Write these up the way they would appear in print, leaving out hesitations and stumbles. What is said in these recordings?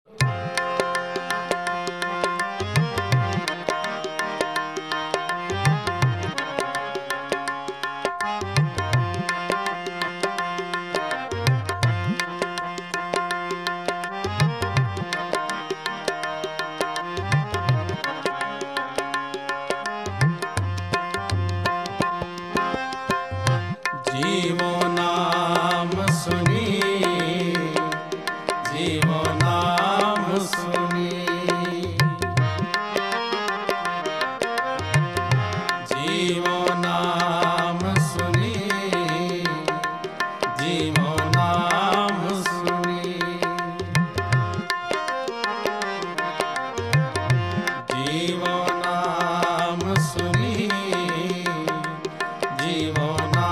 जीवो नाम सुनी, जीवो नाम सुनी, जीवो नाम सुनी, जीवो नाम सुनी, जीवो नाम सुनी, जीवो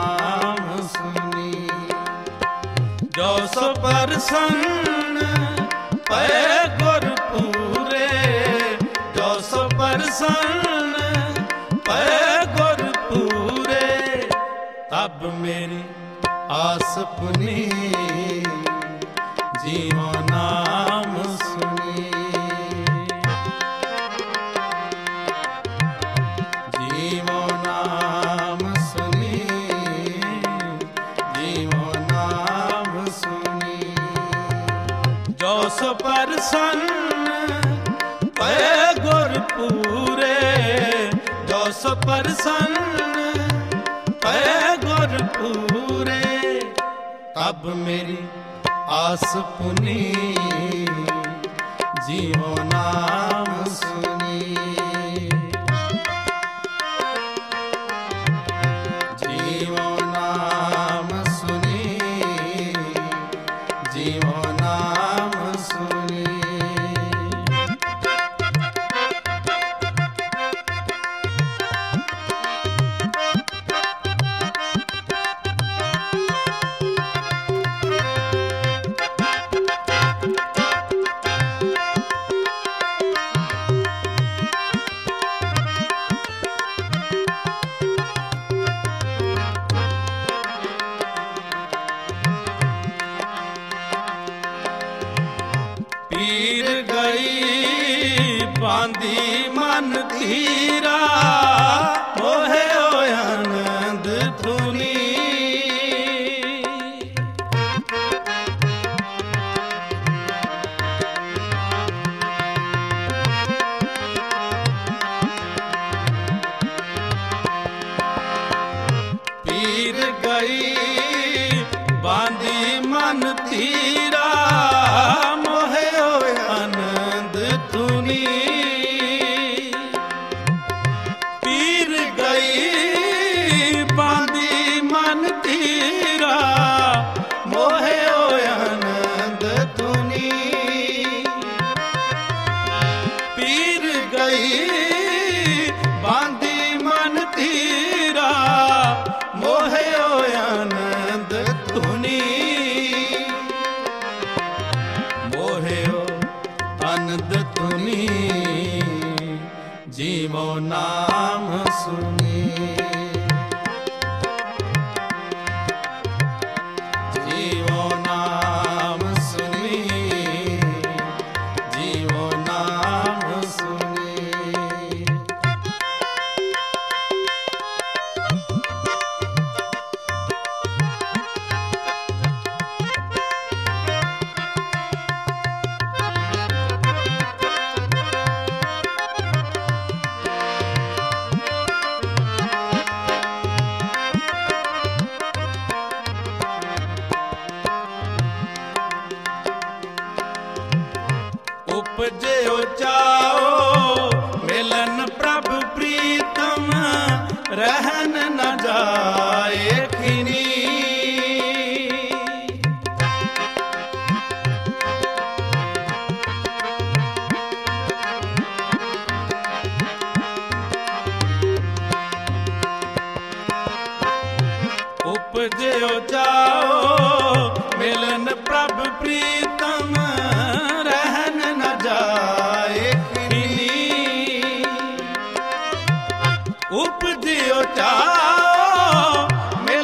जो सो परसन पै गुर पूरे, जो सो परसन पै गुर पूरे, तब मेरी आस पुनी, जीवो नाम सुनी, जीवो नाम सुनी, जीवो नाम सुनी, जो सो परसन पै गुर पूरे, जो सो परसन पै गुर पूरे, तब मेरी आस पुनी, जीवो नाम सुनी, जीवो नाम सुनी, जीवो नाम सुनी, पीर गई बांधी मन धीरा, मोहे आनंद धुनी, पीर गई बांधी मन धीरा, मोहे आनंद धुनी, पीर गई बांधी मन धीरा, मोहे आनंद धुनी, पीर गई बांधी मन धीरा, मोहे आनंद धुनी, मोहे आनंद धुनी, जीवो नाम सुनी, जीवो नाम सुनी, जीवो नाम सुनी, उपजो चाओ मिलन प्रभु प्रीतम, रहन न जाए खिनी, उपजो चाओ मिलन प्रभु प्रीतम, रहन न जाए खिनी, उपजो चाओ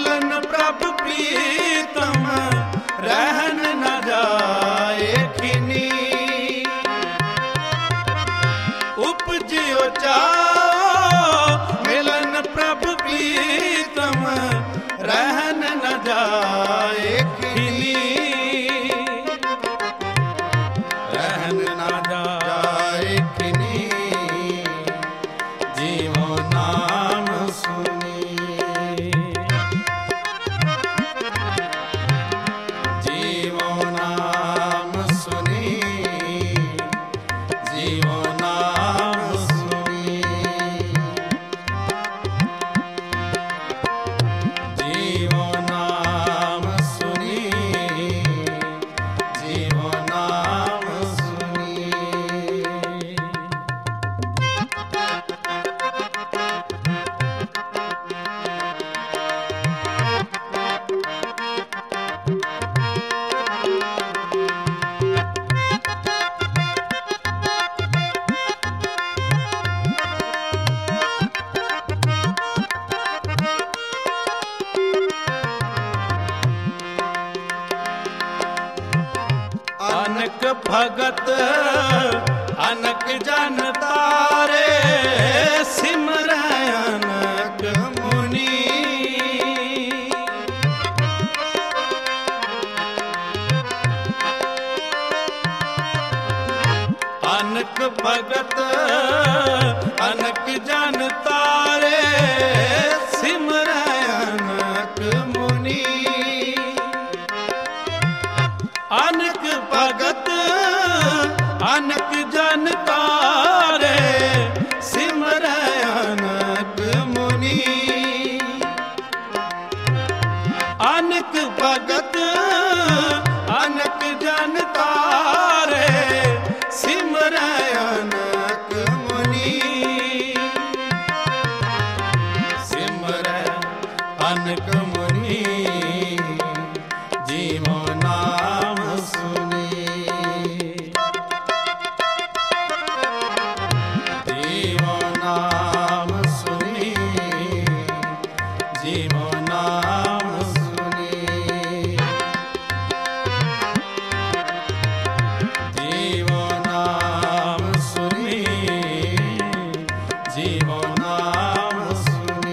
चाओ मिलन प्रभु प्रीतम रहन न जाए खिनी रहन न जाए खिनी जीवो नाम सुनी जीवो नाम सुनी जीवो नाम सुनी जीवो नाम सुनी जीवो नाम सुनी अनक भगत अनक जन तारे सिमर अनक मुनि अनक भगत अनक जन तारे सिमर अनक मुनि अनक भगत अनक जन तारे सिमर अनक मुनि अनक भगत अनक जन तारे सिमर अनक मुनि सिमर अनक मुनि जीवो नाम सुनी जीवो नाम सुनी जीवो नाम सुनी जीवो नाम सुनी जीवो नाम सुनी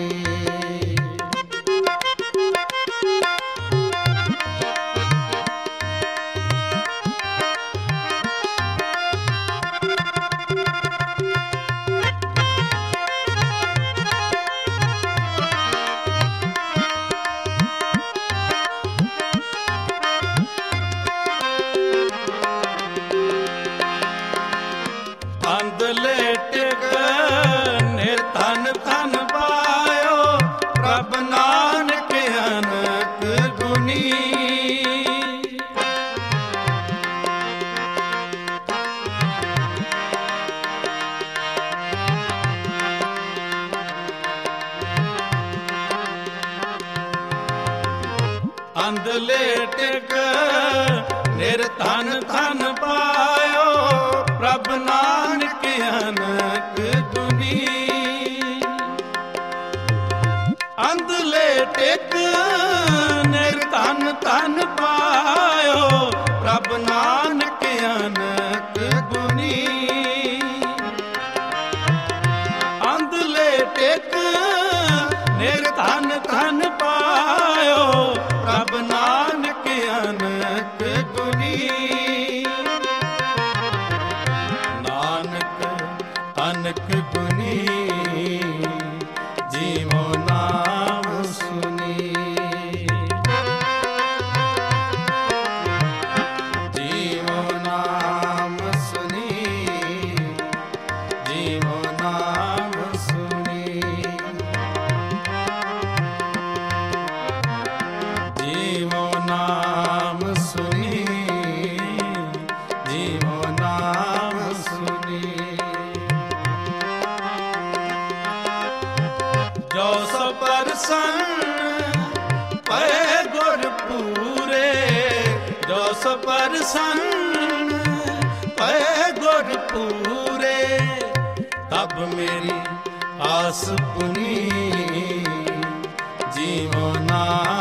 लेटिक निर्धन धन पायो प्रभ नानक अनक गुनी अंध लेटिक निर्धन धन पायो प्रभ नानक अनक गुनी अंध लेटिक निर्धन धन पायो प्रभ नानक अनक गुनी अंध लेटिक निर्धन धन पायो प्रभ नानक अनक गुनी अनक गुनी जीवो नाम सुनी जीवो नाम सुनी जीवो नाम सुनी जीवो नाम सुनी जीवो नाम सुनी जो सो परसन पै गुर पूरे जो सो परसन पै गुर पूरे तब मेरी आस पुनी जीवो नाम